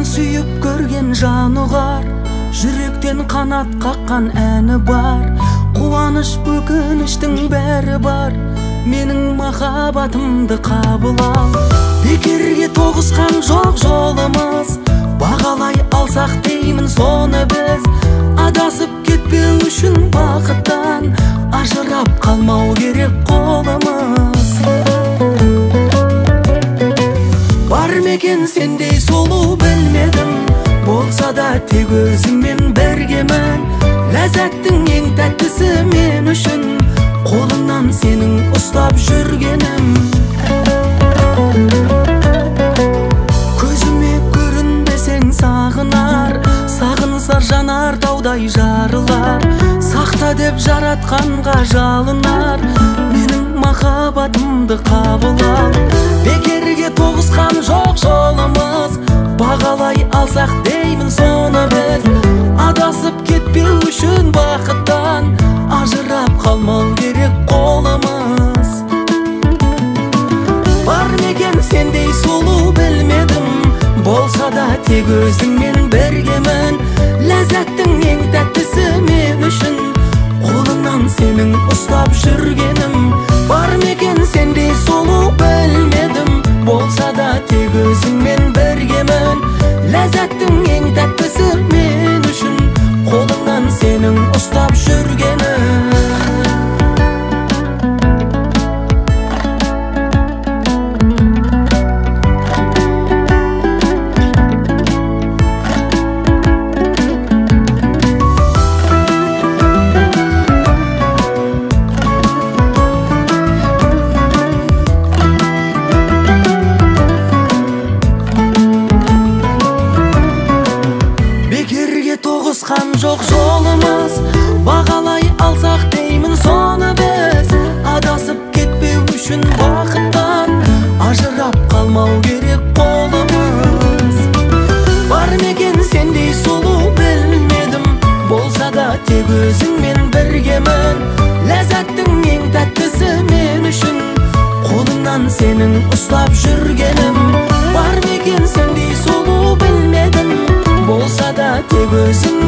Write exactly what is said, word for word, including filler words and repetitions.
сүйіп көрген жаны бар, жүректен қанат қаққан әні бар. Қуаныш өкініштің бәрі бар, менің махаббатымды қабыл ал. Бекерге тоғысқан жоқ жолымыз, бағалай алсақ деймін соны біз. Адасып кетпеу үшін бақыттан, ажырап қалмау керек қолымыз. Бар мекен сендей сұлу білмедім, болса да тек өзіңмен біргемін. Ләззаттың ең тәттісі мен үшін, қолымнан сенің ұстап жүргенім. Көзіме көрінбесең сағынар, сағынса жанар таудай жарылар. Сақта деп жаратқанға жалынар, менің махаббатымды қабыл ал. Бекерге тоғысқан жоқ жолымыз, бағалай алсақ деймін соны біз. Адасып кетпеу үшін бақыттан, ажырап қалмау керек қолымыз. Бар мекен сендей сұлу білмедім, болса да тек өзіңмен біргемін. Ләззаттың ең тәттісі мен үшін, қолымнан сенің ұстап жүргенім. Бар мекен сендей сұлу білмедім, болса да тек өзіңмен біргемін. Ләззаттың ең тәттісі мен үшін, қолымнан сенің ұстап жүргенім. Тоғысқан жоқ жолымыз, бағалай алсақ деймін соны біз. Адасып кетпеу үшін бақыттан, ажырап қалмау керек қолымыз. Бар мекен сендей сұлу білмедім, болса да тек өзіңмен біргемін. Ләззаттың ең тәттісі мен үшін, қолымнан сенің ұстап жүргенім. Бар мекен сендей сұлу білмедім, болса да тек өзің